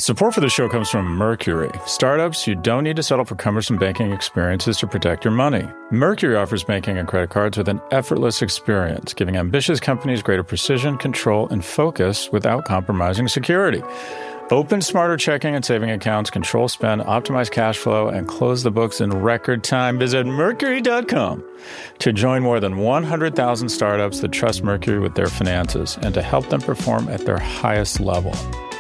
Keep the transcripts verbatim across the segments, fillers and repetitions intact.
Support for the show comes from Mercury. Startups, you don't need to settle for cumbersome banking experiences to protect your money. Mercury offers banking and credit cards with an effortless experience, giving ambitious companies greater precision, control, and focus without compromising security. Open smarter checking and saving accounts, control spend, optimize cash flow, and close the books in record time. Visit Mercury dot com to join more than one hundred thousand startups that trust Mercury with their finances and to help them perform at their highest level.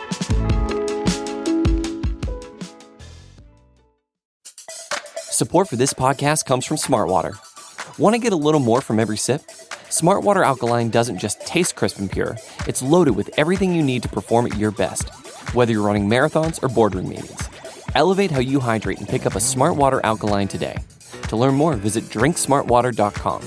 Support for this podcast comes from Smartwater. Want to get a little more from every sip? Smartwater Alkaline doesn't just taste crisp and pure. It's loaded with everything you need to perform at your best, whether you're running marathons or boardroom meetings. Elevate how you hydrate and pick up a Smartwater Alkaline today. To learn more, visit drink smart water dot com.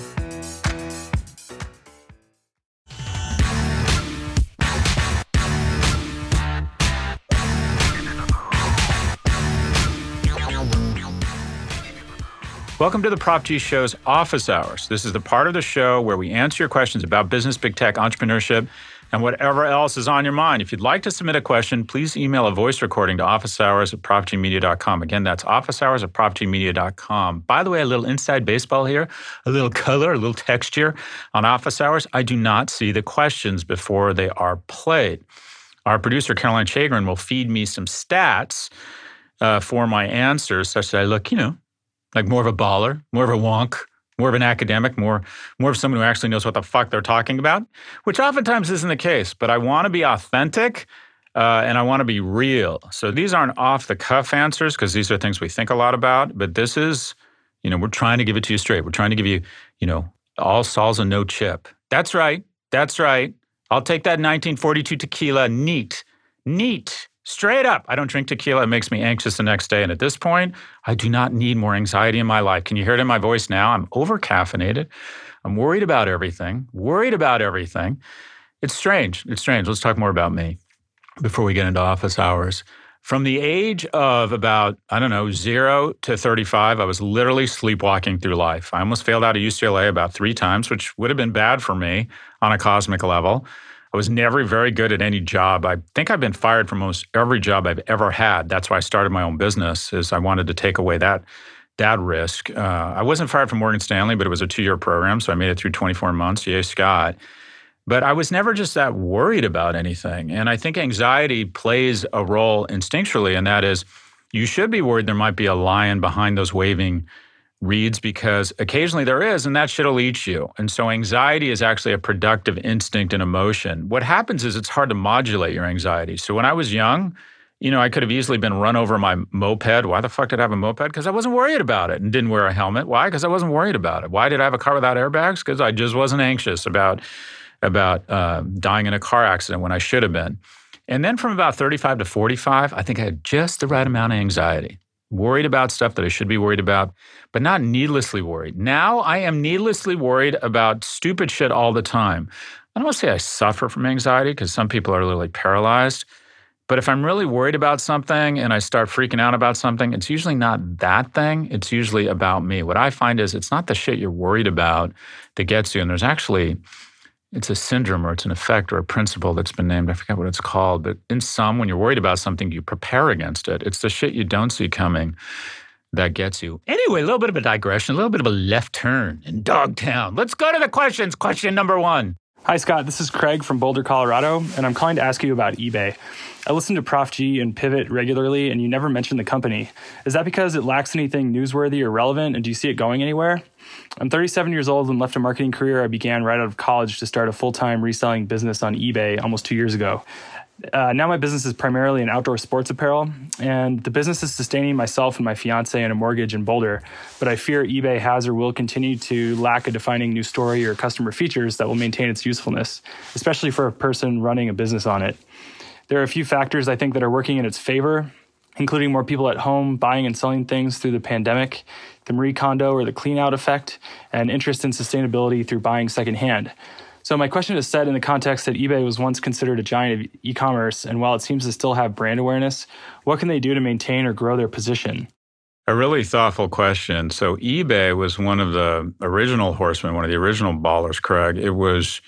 Welcome to the Prop G Show's Office Hours. This is the part of the show where we answer your questions about business, big tech, entrepreneurship, and whatever else is on your mind. If you'd like to submit a question, please email a voice recording to officehours at prop g media dot com. Again, that's officehours at prop g media dot com. By the way, a little inside baseball here, a little color, a little texture on Office Hours. I do not see the questions before they are played. Our producer, Caroline Chagrin, will feed me some stats uh, for my answers such that I look, you know, like more of a baller, more of a wonk, more of an academic, more, more of someone who actually knows what the fuck they're talking about, which oftentimes isn't the case. But I want to be authentic uh, and I want to be real. So these aren't off-the-cuff answers because these are things we think a lot about. But this is, you know, we're trying to give it to you straight. We're trying to give you, you know, all salsa, no chip. That's right. That's right. I'll take that nineteen forty-two tequila neat. Neat. Straight up, I don't drink tequila. It makes me anxious the next day. And at this point, I do not need more anxiety in my life. Can you hear it in my voice now? I'm over-caffeinated. I'm worried about everything. Worried about everything. It's strange. It's strange. Let's talk more about me before we get into office hours. From the age of about, I don't know, zero to thirty-five, I was literally sleepwalking through life. I almost failed out of U C L A about three times, which would have been bad for me on a cosmic level. I was never very good at any job. I think I've been fired from almost every job I've ever had. That's why I started my own business, is I wanted to take away that, that risk. Uh, I wasn't fired from Morgan Stanley, but it was a two-year program, so I made it through twenty-four months. Yay, Scott. But I was never just that worried about anything. And I think anxiety plays a role instinctually, and that is you should be worried there might be a lion behind those waving reeds because occasionally there is, and that shit'll eat you. And so anxiety is actually a productive instinct and emotion. What happens is it's hard to modulate your anxiety. So when I was young, you know, I could have easily been run over my moped. Why the fuck did I have a moped? Because I wasn't worried about it and didn't wear a helmet. Why? Because I wasn't worried about it. Why did I have a car without airbags? Because I just wasn't anxious about, about uh, dying in a car accident when I should have been. And then from about thirty-five to forty-five, I think I had just the right amount of anxiety. Worried about stuff that I should be worried about, but not needlessly worried. Now I am needlessly worried about stupid shit all the time. I don't want to say I suffer from anxiety because some people are literally paralyzed. But if I'm really worried about something and I start freaking out about something, it's usually not that thing. It's usually about me. What I find is it's not the shit you're worried about that gets you. And there's actually, it's a syndrome or it's an effect or a principle that's been named. I forget what it's called. But in some, when you're worried about something, you prepare against it. It's the shit you don't see coming that gets you. Anyway, a little bit of a digression, a little bit of a left turn in Dogtown. Let's go to the questions. Question number one. Hi, Scott. This is Craig from Boulder, Colorado, and I'm calling to ask you about eBay. I listen to Prof G and Pivot regularly, and you never mention the company. Is that because it lacks anything newsworthy or relevant, and do you see it going anywhere? I'm thirty-seven years old and left a marketing career I began right out of college to start a full-time reselling business on eBay almost two years ago. Uh, now my business is primarily in outdoor sports apparel, and the business is sustaining myself and my fiance and a mortgage in Boulder, but I fear eBay has or will continue to lack a defining new story or customer features that will maintain its usefulness, especially for a person running a business on it. There are a few factors I think that are working in its favor, including more people at home buying and selling things through the pandemic, the Marie Kondo or the clean out effect, and interest in sustainability through buying secondhand. So my question is set in the context that eBay was once considered a giant of e-commerce, and while it seems to still have brand awareness, what can they do to maintain or grow their position? A really thoughtful question. So eBay was one of the original horsemen, one of the original ballers, Craig. It was,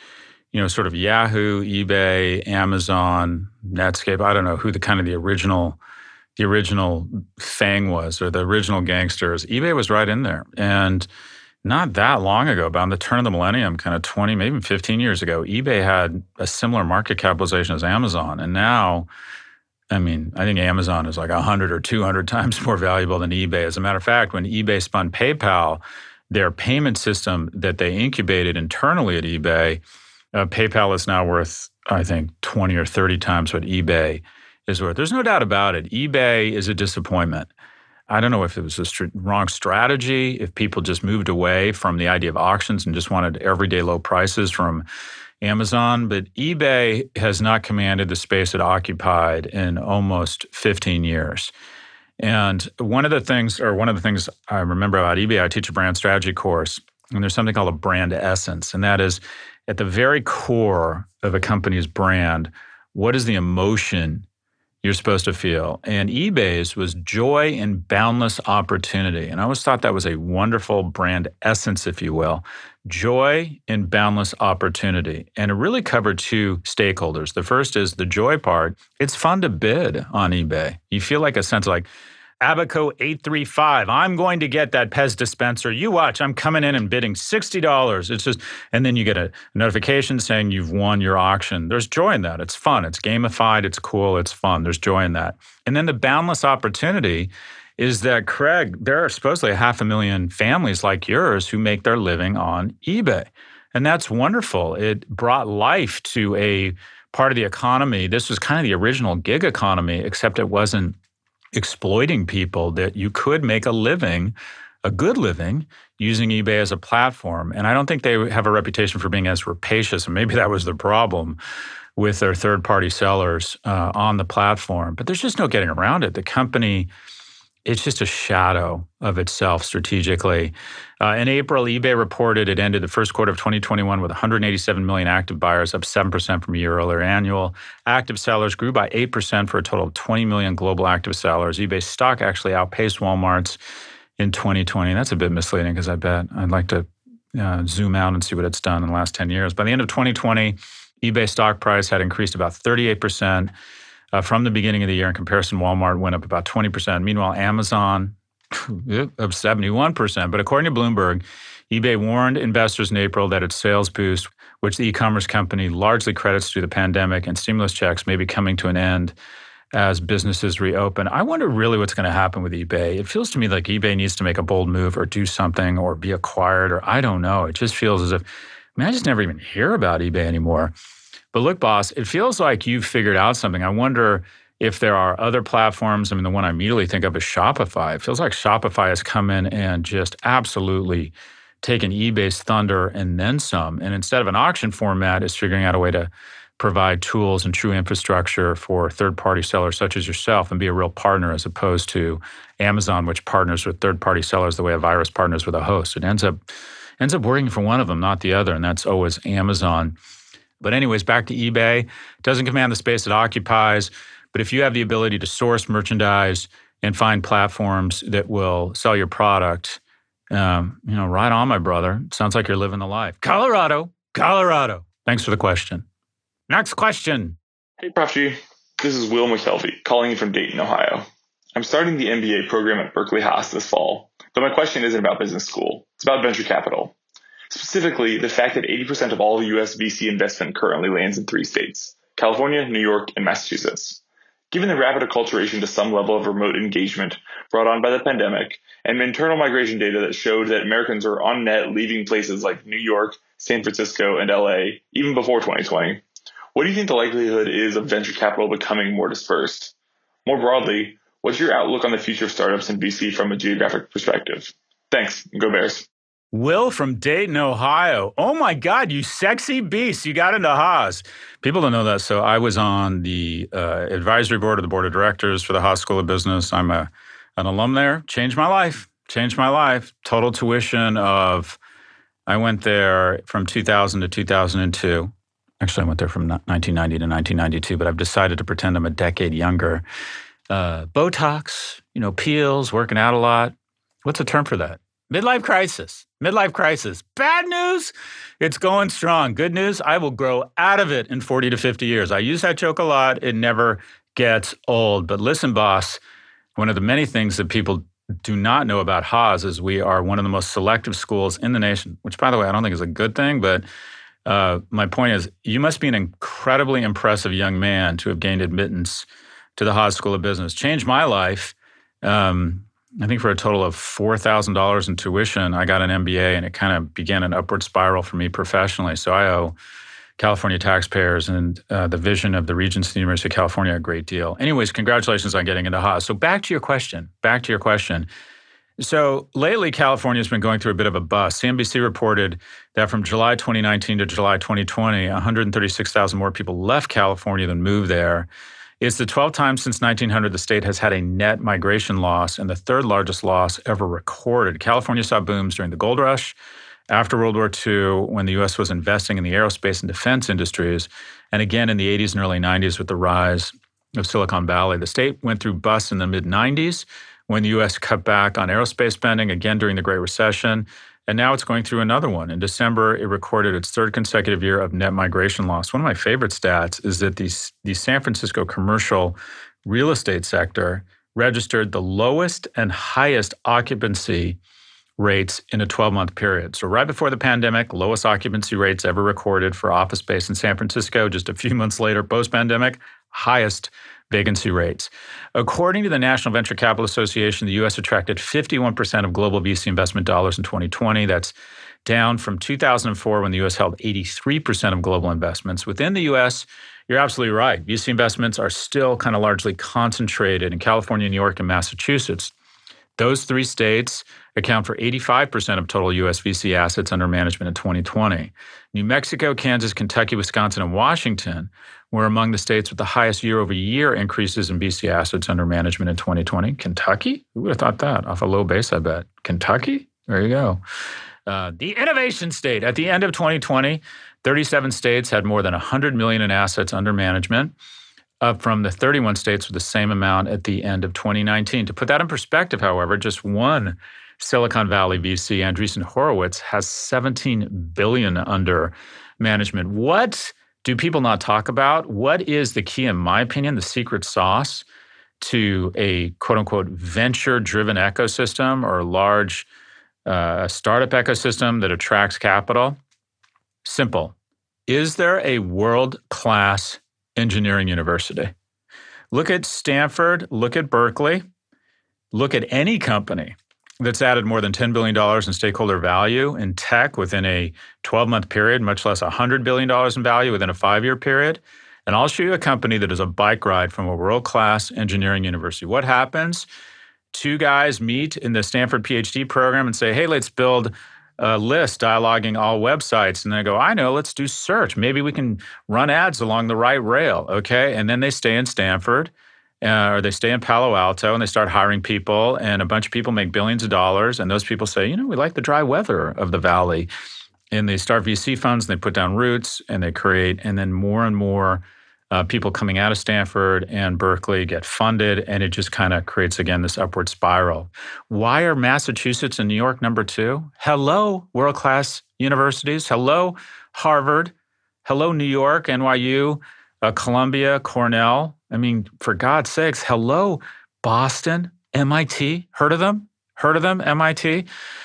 you know, sort of Yahoo, eBay, Amazon, Netscape. I don't know who the kind of the original, the original thing was, or the original gangsters. eBay was right in there. And not that long ago, about the turn of the millennium, kind of twenty, maybe fifteen years ago, eBay had a similar market capitalization as Amazon. And now, I mean, I think Amazon is like one hundred or two hundred times more valuable than eBay. As a matter of fact, when eBay spun PayPal, their payment system that they incubated internally at eBay, uh, PayPal is now worth, I think, twenty or thirty times what eBay is worth. There's no doubt about it. eBay is a disappointment. I don't know if it was a st- wrong strategy, if people just moved away from the idea of auctions and just wanted everyday low prices from Amazon, but eBay has not commanded the space it occupied in almost fifteen years. And one of the things, or one of the things I remember about eBay, I teach a brand strategy course, and there's something called a brand essence, and that is at the very core of a company's brand, what is the emotion you're supposed to feel? And eBay's was joy and boundless opportunity. And I always thought that was a wonderful brand essence, if you will. Joy and boundless opportunity. And it really covered two stakeholders. The first is the joy part. It's fun to bid on eBay. You feel like a sense of like, Abaco eight three five, I'm going to get that Pez dispenser. You watch, I'm coming in and bidding sixty dollars. It's just, and then you get a notification saying you've won your auction. There's joy in that. It's fun. It's gamified. It's cool. It's fun. There's joy in that. And then the boundless opportunity is that, Craig, there are supposedly a half a million families like yours who make their living on eBay. And that's wonderful. It brought life to a part of the economy. This was kind of the original gig economy, except it wasn't exploiting people, that you could make a living, a good living, using eBay as a platform. And I don't think they have a reputation for being as rapacious, and maybe that was the problem with their third-party sellers uh, on the platform. But there's just no getting around it. The company, it's just a shadow of itself strategically. Uh, in April, eBay reported it ended the first quarter of twenty twenty-one with one hundred eighty-seven million active buyers, up seven percent from a year earlier. Annual active sellers grew by eight percent for a total of twenty million global active sellers. eBay stock actually outpaced Walmart's in twenty twenty. That's a bit misleading because I bet I'd like to uh, zoom out and see what it's done in the last ten years. By the end of twenty twenty, eBay stock price had increased about thirty-eight percent uh, from the beginning of the year. In comparison, Walmart went up about twenty percent. Meanwhile, Amazon up seventy-one percent. But according to Bloomberg, eBay warned investors in April that its sales boost, which the e-commerce company largely credits to the pandemic and stimulus checks, may be coming to an end as businesses reopen. I wonder really what's going to happen with eBay. It feels to me like eBay needs to make a bold move or do something or be acquired, or I don't know. It just feels as if, I mean, I just never even hear about eBay anymore. But look, boss, it feels like you've figured out something. I wonder if there are other platforms. I mean, the one I immediately think of is Shopify. It feels like Shopify has come in and just absolutely taken eBay's thunder and then some. And instead of an auction format, is figuring out a way to provide tools and true infrastructure for third-party sellers such as yourself and be a real partner, as opposed to Amazon, which partners with third-party sellers the way a virus partners with a host. It ends up ends up working for one of them, not the other, and that's always Amazon. But anyways, back to eBay. It doesn't command the space it occupies, but if you have the ability to source merchandise and find platforms that will sell your product, um, you know, right on, my brother. Sounds like you're living the life. Colorado, Colorado. Thanks for the question. Next question. Hey, Prof G. This is Will McKelvey calling you from Dayton, Ohio. I'm starting the M B A program at Berkeley Haas this fall, but my question isn't about business school. It's about venture capital. Specifically, the fact that eighty percent of all U S V C investment currently lands in three states, California, New York, and Massachusetts. Given the rapid acculturation to some level of remote engagement brought on by the pandemic, and internal migration data that showed that Americans are on net leaving places like New York, San Francisco, and L A even before twenty twenty, what do you think the likelihood is of venture capital becoming more dispersed? More broadly, what's your outlook on the future of startups and V C from a geographic perspective? Thanks, and go Bears. Will from Dayton, Ohio. Oh my God, you sexy beast. You got into Haas. People don't know that. So I was on the uh, advisory board of the board of directors for the Haas School of Business. I'm a an alum there. Changed my life. Changed my life. Total tuition of, I went there from two thousand to two thousand two. Actually, I went there from nineteen ninety to nineteen ninety-two, but I've decided to pretend I'm a decade younger. Uh, Botox, you know, peels, working out a lot. What's the term for that? Midlife crisis. Midlife crisis. Bad news, it's going strong. Good news, I will grow out of it in forty to fifty years. I use that joke a lot. It never gets old. But listen, boss, one of the many things that people do not know about Haas is we are one of the most selective schools in the nation, which, by the way, I don't think is a good thing. But uh, my point is, you must be an incredibly impressive young man to have gained admittance to the Haas School of Business. Changed my life. Um, I think for a total of four thousand dollars in tuition, I got an M B A, and it kind of began an upward spiral for me professionally. So I owe California taxpayers and uh, the vision of the Regents of the University of California a great deal. Anyways, congratulations on getting into Haas. So back to your question, back to your question. So lately, California has been going through a bit of a bust. C N B C reported that from July twenty nineteen to July twenty twenty, one hundred thirty-six thousand more people left California than moved there. It's the twelfth time since nineteen hundred the state has had a net migration loss and the third largest loss ever recorded. California saw booms during the gold rush, after World War Two, when the U S was investing in the aerospace and defense industries, and again in the eighties and early nineties with the rise of Silicon Valley. The state went through busts in the mid nineties when the U S cut back on aerospace spending, again during the Great Recession. And now it's going through another one. In December, it recorded its third consecutive year of net migration loss. One of my favorite stats is that the, the San Francisco commercial real estate sector registered the lowest and highest occupancy rates in a twelve-month period. So right before the pandemic, lowest occupancy rates ever recorded for office space in San Francisco. Just a few months later, post-pandemic, highest vacancy rates. According to the National Venture Capital Association, the U S attracted fifty-one percent of global V C investment dollars in twenty twenty. That's down from two thousand four when the U S held eighty-three percent of global investments. Within the U S, you're absolutely right. V C investments are still kind of largely concentrated in California, New York, and Massachusetts. Those three states account for eighty-five percent of total U S V C assets under management in twenty twenty. New Mexico, Kansas, Kentucky, Wisconsin, and Washington were among the states with the highest year-over-year increases in V C assets under management in twenty twenty. Kentucky? Who would have thought that? Off a low base, I bet. Kentucky? There you go. Uh, the innovation state. At the end of twenty twenty, thirty-seven states had more than one hundred million dollars in assets under management, up from the thirty-one states with the same amount at the end of twenty nineteen. To put that in perspective, however, just one Silicon Valley V C, Andreessen Horowitz, has seventeen billion dollars under management. What do people not talk about? What is the key, in my opinion, the secret sauce to a quote-unquote venture-driven ecosystem or a large uh, startup ecosystem that attracts capital? Simple. Is there a world-class engineering university? Look at Stanford, look at Berkeley, look at any company that's added more than ten billion dollars in stakeholder value in tech within a twelve-month period, much less one hundred billion dollars in value within a five-year period. And I'll show you a company that is a bike ride from a world-class engineering university. What happens? Two guys meet in the Stanford PhD program and say, hey, let's build a list dialoguing all websites. And they go, I know, let's do search. Maybe we can run ads along the right rail, okay? And then they stay in Stanford. Uh, or they stay in Palo Alto and they start hiring people, and a bunch of people make billions of dollars, and those people say, you know, we like the dry weather of the valley. And they start V C funds, and they put down roots, and they create, and then more and more uh, people coming out of Stanford and Berkeley get funded, and it just kind of creates, again, this upward spiral. Why are Massachusetts and New York number two? Hello, world-class universities. Hello, Harvard. Hello, New York, N Y U, uh, Columbia, Cornell. I mean, for God's sakes, hello, Boston, M I T. Heard of them? Heard of them, M I T?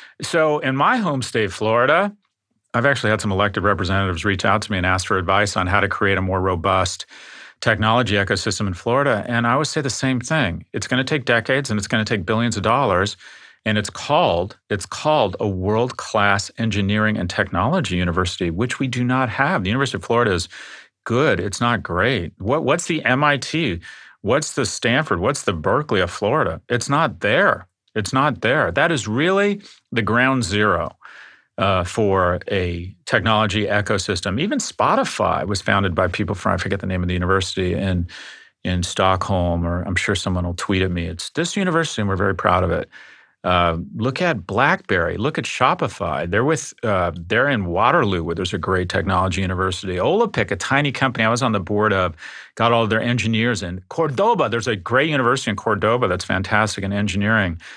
So in my home state, Florida, I've actually had some elected representatives reach out to me and ask for advice on how to create a more robust technology ecosystem in Florida. And I always say the same thing. It's going to take decades and it's going to take billions of dollars. And it's called, it's called a world-class engineering and technology university, which we do not have. The University of Florida is good. It's not great. What, what's the M I T? What's the Stanford? What's the Berkeley of Florida? It's not there. It's not there. That is really the ground zero uh, for a technology ecosystem. Even Spotify was founded by people from, I forget the name of the university, in, in Stockholm, or I'm sure someone will tweet at me. It's this university, and we're very proud of it. Uh, look at BlackBerry. Look at Shopify. They're with uh, they're in Waterloo, where there's a great technology university. Olapic, a tiny company I was on the board of, got all of their engineers in. Cordoba, there's a great university in Cordoba that's fantastic in engineering.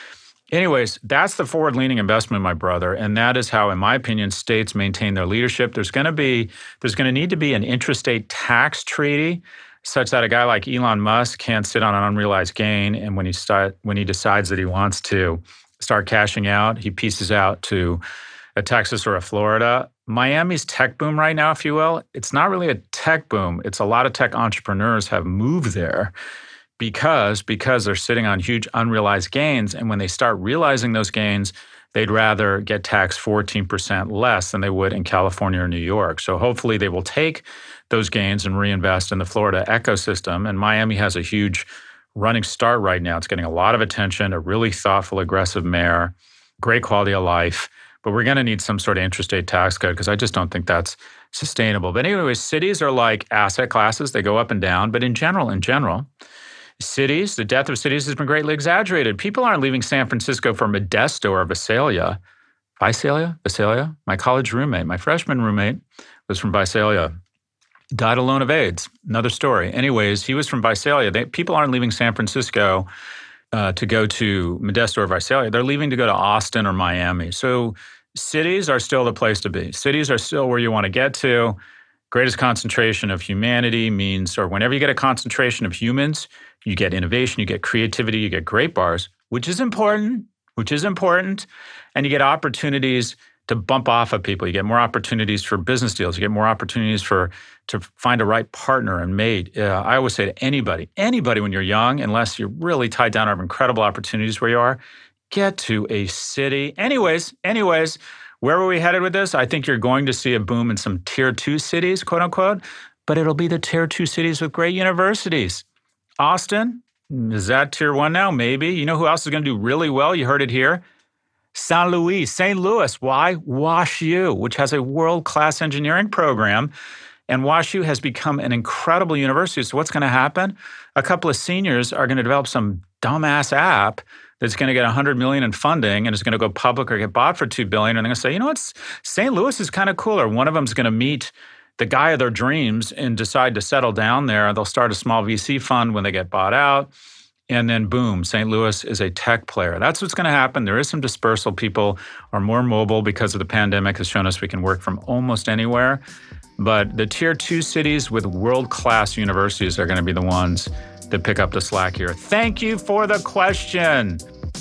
Anyways, that's the forward-leaning investment, my brother, and that is how, in my opinion, states maintain their leadership. There's going to be, there's going to need to be an intrastate tax treaty such that a guy like Elon Musk can't sit on an unrealized gain, and when he start, when he decides that he wants to start cashing out, he pieces out to a Texas or a Florida. Miami's tech boom right now, if you will, it's not really a tech boom. It's a lot of tech entrepreneurs have moved there. Because, because they're sitting on huge unrealized gains. And when they start realizing those gains, they'd rather get taxed fourteen percent less than they would in California or New York. So hopefully they will take those gains and reinvest in the Florida ecosystem. And Miami has a huge running start right now. It's getting a lot of attention, a really thoughtful, aggressive mayor, great quality of life. But we're going to need some sort of interstate tax code because I just don't think that's sustainable. But anyways, cities are like asset classes. They go up and down. But in general, in general, cities, the death of cities has been greatly exaggerated. People aren't leaving San Francisco for Modesto or Visalia. Visalia? Visalia? My college roommate, my freshman roommate was from Visalia. Died alone of AIDS. Another story. Anyways, he was from Visalia. They, people aren't leaving San Francisco uh, to go to Modesto or Visalia. They're leaving to go to Austin or Miami. So cities are still the place to be. Cities are still where you want to get to. Greatest concentration of humanity means, or whenever you get a concentration of humans, you get innovation, you get creativity, you get great bars, which is important, which is important. And you get opportunities to bump off of people. You get more opportunities for business deals. You get more opportunities for to find a right partner and mate. Uh, I always say to anybody, anybody when you're young, unless you're really tied down or have incredible opportunities where you are, get to a city. Anyways, anyways, where were we headed with this? I think you're going to see a boom in some tier two cities, quote unquote, but it'll be the tier two cities with great universities. Austin, is that tier one now? Maybe. You know who else is going to do really well? You heard it here. Saint Louis, Saint Louis. Why? WashU, which has a world-class engineering program. And WashU has become an incredible university. So what's going to happen? A couple of seniors are going to develop some dumbass app that's going to get one hundred million dollars in funding and is going to go public or get bought for two billion dollars. And they're going to say, you know what, Saint Louis is kind of cooler. One of them is going to meet the guy of their dreams and decide to settle down there. They'll start a small V C fund when they get bought out. And then boom, Saint Louis is a tech player. That's what's going to happen. There is some dispersal. People are more mobile because of the pandemic has shown us we can work from almost anywhere. But the tier two cities with world-class universities are going to be the ones that pick up the slack here. Thank you for the question.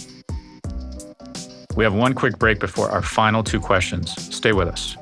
We have one quick break before our final two questions. Stay with us.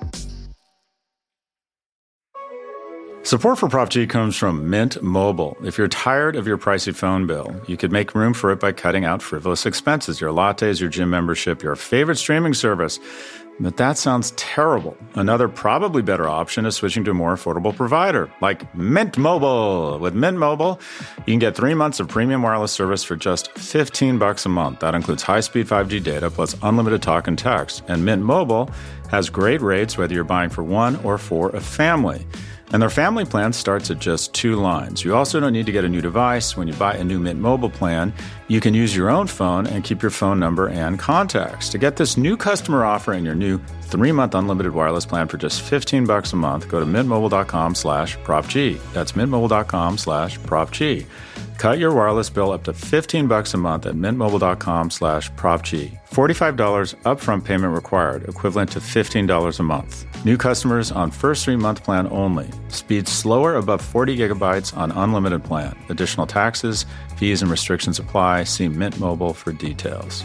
Support for Prop G comes from Mint Mobile. If you're tired of your pricey phone bill, you could make room for it by cutting out frivolous expenses, your lattes, your gym membership, your favorite streaming service. But that sounds terrible. Another probably better option is switching to a more affordable provider, like Mint Mobile. With Mint Mobile, you can get three months of premium wireless service for just fifteen bucks a month. That includes high-speed five G data plus unlimited talk and text. And Mint Mobile has great rates whether you're buying for one or for a family. And their family plan starts at just two lines. You also don't need to get a new device. When you buy a new Mint Mobile plan, you can use your own phone and keep your phone number and contacts. To get this new customer offer and your new three-month unlimited wireless plan for just fifteen bucks a month, go to mintmobile.com slash propg. That's mintmobile.com slash propg. Cut your wireless bill up to fifteen bucks a month at mintmobile.com slash propg. forty-five dollars upfront payment required, equivalent to fifteen dollars a month. New customers on first three-month plan only. Speed slower above forty gigabytes on unlimited plan. Additional taxes, fees, and restrictions apply. See Mint Mobile for details.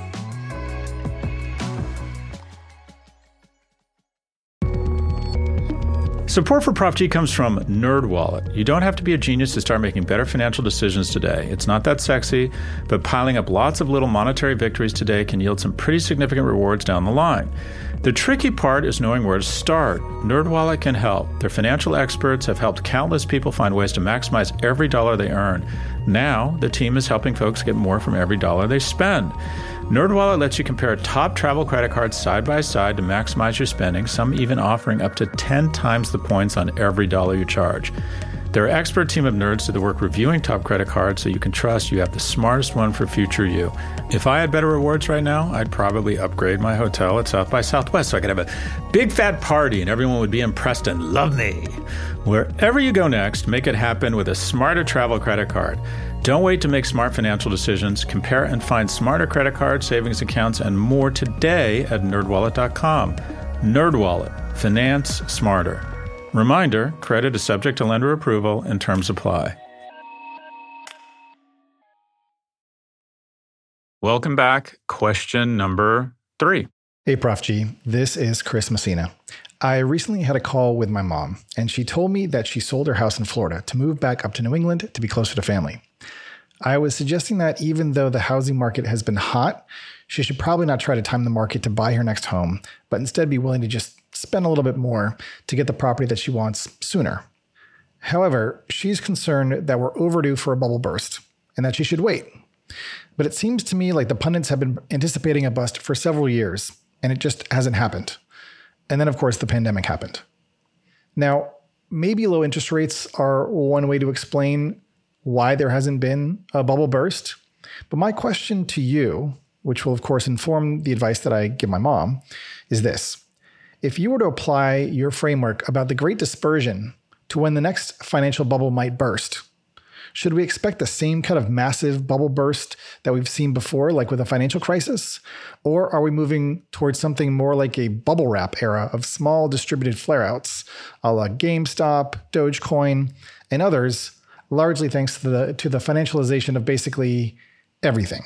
Support for Prop G comes from NerdWallet. You don't have to be a genius to start making better financial decisions today. It's not that sexy, but piling up lots of little monetary victories today can yield some pretty significant rewards down the line. The tricky part is knowing where to start. NerdWallet can help. Their financial experts have helped countless people find ways to maximize every dollar they earn. Now, the team is helping folks get more from every dollar they spend. NerdWallet lets you compare top travel credit cards side by side to maximize your spending, some even offering up to ten times the points on every dollar you charge. Their expert team of nerds do the work reviewing top credit cards so you can trust you have the smartest one for future you. If I had better rewards right now, I'd probably upgrade my hotel at South by Southwest so I could have a big fat party and everyone would be impressed and love me. Wherever you go next, make it happen with a smarter travel credit card. Don't wait to make smart financial decisions. Compare and find smarter credit cards, savings accounts, and more today at nerd wallet dot com. NerdWallet. Finance smarter. Reminder, credit is subject to lender approval and terms apply. Welcome back. Question number three. Hey, Prof G. This is Chris Messina. I recently had a call with my mom, and she told me that she sold her house in Florida to move back up to New England to be closer to family. I was suggesting that even though the housing market has been hot, she should probably not try to time the market to buy her next home, but instead be willing to just spend a little bit more to get the property that she wants sooner. However, she's concerned that we're overdue for a bubble burst and that she should wait. But it seems to me like the pundits have been anticipating a bust for several years, and it just hasn't happened. And then, of course, the pandemic happened. Now, maybe low interest rates are one way to explain why there hasn't been a bubble burst. But my question to you, which will, of course, inform the advice that I give my mom, is this. If you were to apply your framework about the Great Dispersion to when the next financial bubble might burst, should we expect the same kind of massive bubble burst that we've seen before, like with a financial crisis? Or are we moving towards something more like a bubble wrap era of small distributed flare-outs, a la GameStop, Dogecoin, and others, largely thanks to the, to the financialization of basically everything?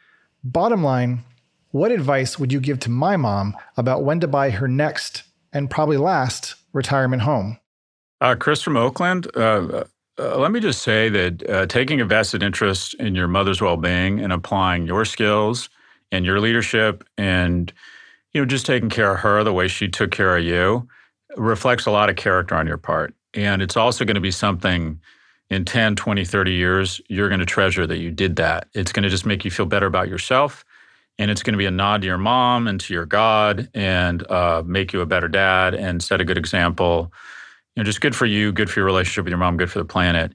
Bottom line, what advice would you give to my mom about when to buy her next and probably last retirement home? Uh, Chris from Oakland, uh, uh, let me just say that uh, taking a vested interest in your mother's well-being and applying your skills and your leadership and, you know, just taking care of her the way she took care of you reflects a lot of character on your part. And it's also going to be something in ten, twenty, thirty years, you're going to treasure that you did that. It's going to just make you feel better about yourself. And it's going to be a nod to your mom and to your God and uh, make you a better dad and set a good example. You know, just good for you, good for your relationship with your mom, good for the planet.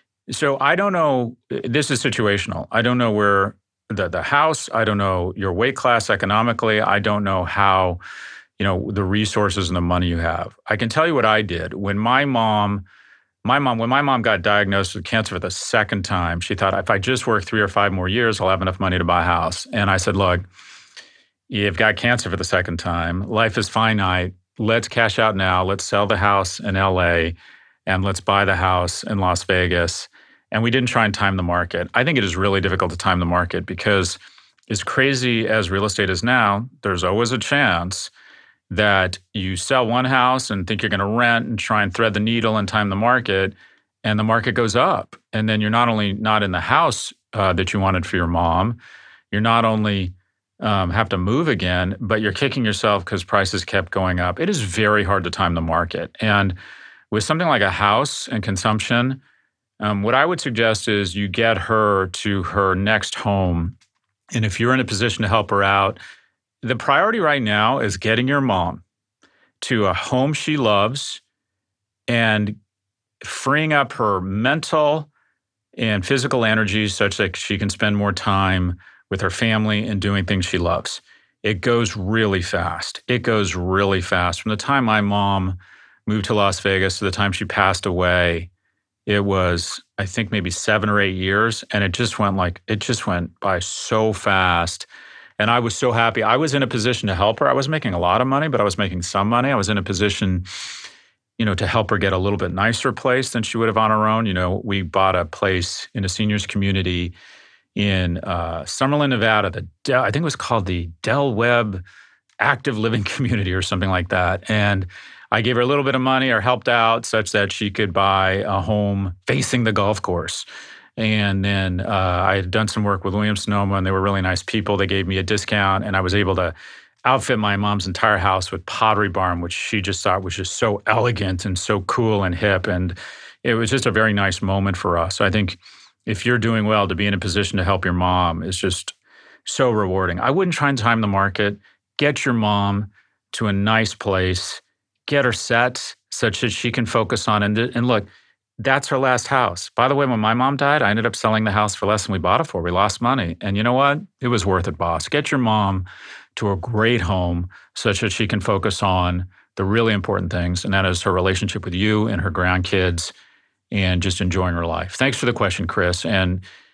So I don't know, this is situational. I don't know where the, the house, I don't know your weight class economically. I don't know how, you know, the resources and the money you have. I can tell you what I did. When my mom My mom, when my mom got diagnosed with cancer for the second time, she thought, if I just work three or five more years, I'll have enough money to buy a house. And I said, look, you've got cancer for the second time. Life is finite. Let's cash out now. Let's sell the house in L A and let's buy the house in Las Vegas. And we didn't try and time the market. I think it is really difficult to time the market because as crazy as real estate is now, there's always a chance that you sell one house and think you're going to rent and try and thread the needle and time the market, and the market goes up. And then you're not only not in the house uh, that you wanted for your mom, you're not only um, have to move again, but you're kicking yourself because prices kept going up. It is very hard to time the market. And with something like a house and consumption, um, what I would suggest is you get her to her next home. And if you're in a position to help her out, the priority right now is getting your mom to a home she loves and freeing up her mental and physical energies such that she can spend more time with her family and doing things she loves. It goes really fast. It goes really fast. From the time my mom moved to Las Vegas to the time she passed away, it was, I think, maybe seven or eight years. And it just went like, it just went by so fast. And I was so happy. I was in a position to help her. I was making a lot of money, but I was making some money. I was in a position, you know, to help her get a little bit nicer place than she would have on her own. You know, we bought a place in a seniors community in uh, Summerlin, Nevada. The Del, I think it was called the Del Webb Active Living Community or something like that. And I gave her a little bit of money or helped out such that she could buy a home facing the golf course. And then uh, I had done some work with Williams-Sonoma, and they were really nice people. They gave me a discount, and I was able to outfit my mom's entire house with Pottery Barn, which she just thought was just so elegant and so cool and hip. And it was just a very nice moment for us. So I think if you're doing well, to be in a position to help your mom is just so rewarding. I wouldn't try and time the market. Get your mom to a nice place. Get her set such that she can focus on, and, and look, that's her last house. By the way, when my mom died, I ended up selling the house for less than we bought it for. We lost money. And you know what? It was worth it, boss. Get your mom to a great home such that she can focus on the really important things, and that is her relationship with you and her grandkids and just enjoying her life. Thanks for the question, Chris. And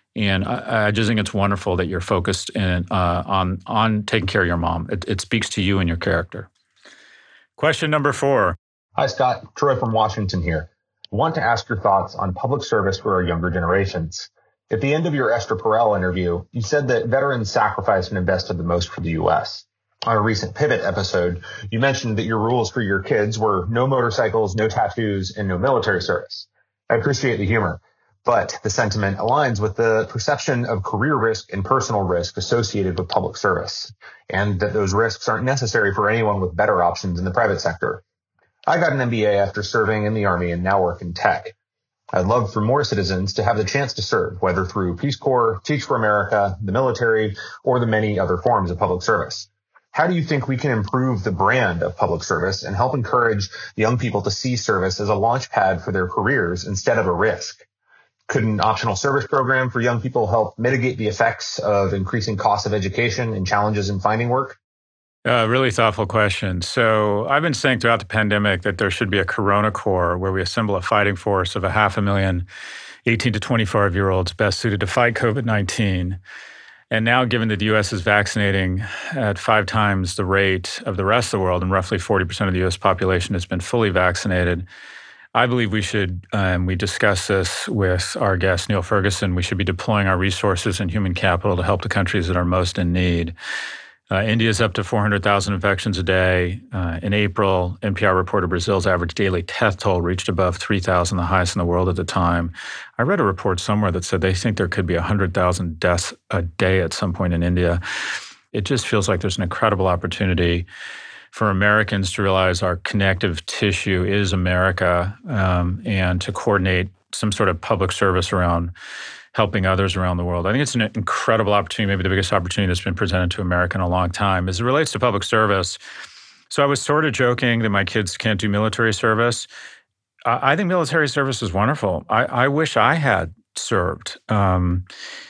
And I, I just think it's wonderful that you're focused in, uh, on, on taking care of your mom. It, it speaks to you and your character. Question number four. Hi, Scott. Troy from Washington here. I want to ask your thoughts on public service for our younger generations. At the end of your Esther Perel interview, you said that veterans sacrificed and invested the most for the U S. On a recent Pivot episode, you mentioned that your rules for your kids were no motorcycles, no tattoos, and no military service. I appreciate the humor, but the sentiment aligns with the perception of career risk and personal risk associated with public service, and that those risks aren't necessary for anyone with better options in the private sector. I got an M B A after serving in the Army and now work in tech. I'd love for more citizens to have the chance to serve, whether through Peace Corps, Teach for America, the military, or the many other forms of public service. How do you think we can improve the brand of public service and help encourage young people to see service as a launch pad for their careers instead of a risk? Could an optional service program for young people help mitigate the effects of increasing costs of education and challenges in finding work? Uh, really thoughtful question. So I've been saying throughout the pandemic that there should be a Corona Corps where we assemble a fighting force of a half a million eighteen to twenty-five-year-olds best suited to fight COVID nineteen. And now, given that the U S is vaccinating at five times the rate of the rest of the world, and roughly forty percent of the U S population has been fully vaccinated, I believe we should, and um, we discussed this with our guest, Neil Ferguson, we should be deploying our resources and human capital to help the countries that are most in need. Uh, India's up to four hundred thousand infections a day. Uh, in April, N P R reported Brazil's average daily death toll reached above three thousand, the highest in the world at the time. I read a report somewhere that said they think there could be one hundred thousand deaths a day at some point in India. It just feels like there's an incredible opportunity for Americans to realize our connective tissue is America, um, and to coordinate some sort of public service around helping others around the world. I think it's an incredible opportunity, maybe the biggest opportunity that's been presented to America in a long time. As it relates to public service, so I was sort of joking that my kids can't do military service. I, I think military service is wonderful. I, I wish I had served. Um,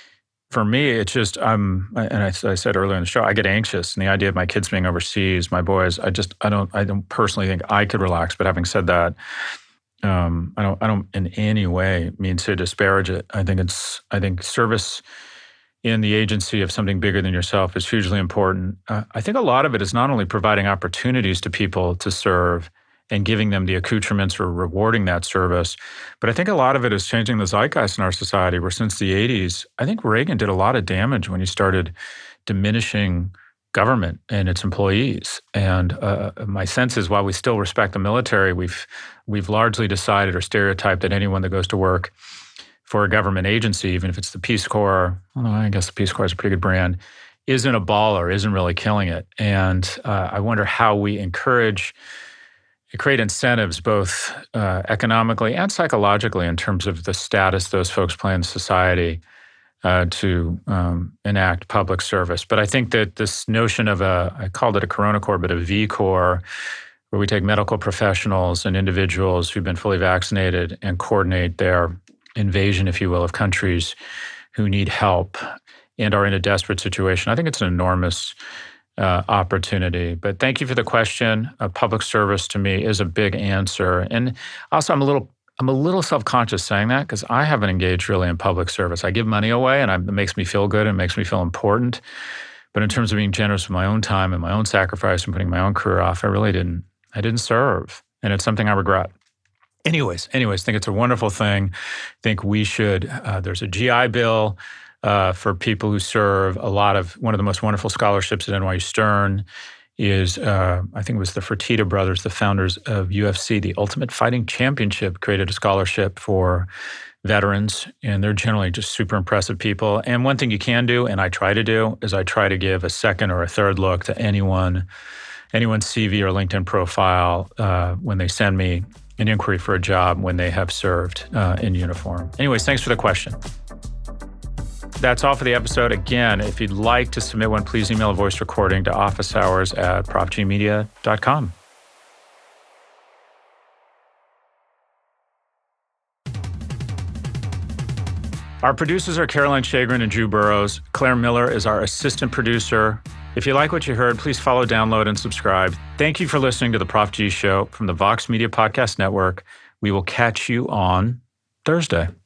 for me, it's just, I'm, and I, I said earlier in the show, I get anxious. And the idea of my kids being overseas, my boys, I just, I don't, I don't personally think I could relax. But having said that, Um, I don't. I don't in any way mean to disparage it. I think it's. I think service in the agency of something bigger than yourself is hugely important. Uh, I think a lot of it is not only providing opportunities to people to serve and giving them the accoutrements or rewarding that service, but I think a lot of it is changing the zeitgeist in our society. Where since the eighties, I think Reagan did a lot of damage when he started diminishing government and its employees. And uh, my sense is, while we still respect the military, we've we've largely decided or stereotyped that anyone that goes to work for a government agency, even if it's the Peace Corps, although I guess the Peace Corps is a pretty good brand, isn't a baller, isn't really killing it. And uh, I wonder how we encourage, create incentives both uh, economically and psychologically in terms of the status those folks play in society Uh, to um, enact public service. But I think that this notion of a, I called it a Corona Corps, but a V Corps, where we take medical professionals and individuals who've been fully vaccinated and coordinate their invasion, if you will, of countries who need help and are in a desperate situation. I think it's an enormous uh, opportunity. But thank you for the question. Uh, public service to me is a big answer. And also I'm a little I'm a little self-conscious saying that because I haven't engaged really in public service. I give money away and I, it makes me feel good and makes me feel important. But in terms of being generous with my own time and my own sacrifice and putting my own career off, I really didn't. I didn't serve. And it's something I regret. Anyways, anyways, I think it's a wonderful thing. I think we should, uh, there's a G I Bill uh, for people who serve. A lot of, one of the most wonderful scholarships at N Y U Stern is, uh, I think it was the Fertitta brothers, the founders of U F C, the Ultimate Fighting Championship, created a scholarship for veterans, and they're generally just super impressive people. And one thing you can do, and I try to do, is I try to give a second or a third look to anyone, anyone's C V or LinkedIn profile uh, when they send me an inquiry for a job when they have served uh, in uniform. Anyways, thanks for the question. That's all for the episode. Again, if you'd like to submit one, please email a voice recording to office hours at prop g media dot com. Our producers are Caroline Shagrin and Drew Burrows. Claire Miller is our assistant producer. If you like what you heard, please follow, download, and subscribe. Thank you for listening to the Prof G Show from the Vox Media Podcast Network. We will catch you on Thursday.